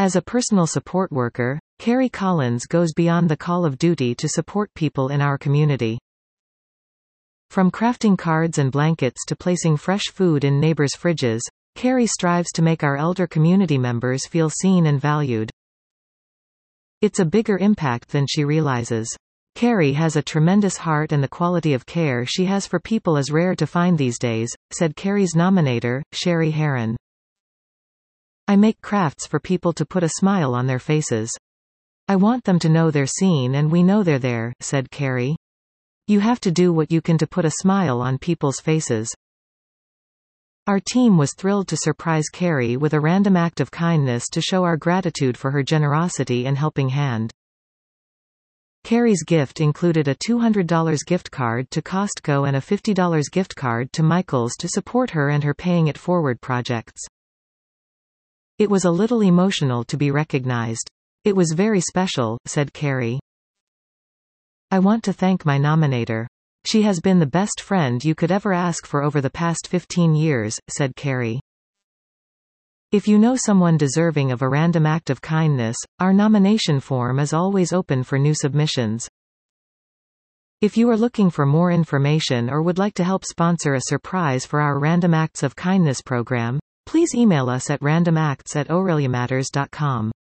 As a personal support worker, Carrie Collins goes beyond the call of duty to support people in our community. From crafting cards and blankets to placing fresh food in neighbors' fridges, Carrie strives to make our elder community members feel seen and valued. It's a bigger impact than she realizes. Carrie has a tremendous heart, and the quality of care she has for people is rare to find these days, said Carrie's nominator, Sherry Heron. I make crafts for people to put a smile on their faces. I want them to know they're seen and we know they're there, said Carrie. You have to do what you can to put a smile on people's faces. Our team was thrilled to surprise Carrie with a random act of kindness to show our gratitude for her generosity and helping hand. Carrie's gift included a $200 gift card to Costco and a $50 gift card to Michaels to support her and her Paying It Forward projects. It was a little emotional to be recognized. It was very special, said Carrie. I want to thank my nominator. She has been the best friend you could ever ask for over the past 15 years, said Carrie. If you know someone deserving of a random act of kindness, our nomination form is always open for new submissions. If you are looking for more information or would like to help sponsor a surprise for our Random Acts of Kindness program, please email us at randomacts@aureliamatters.com.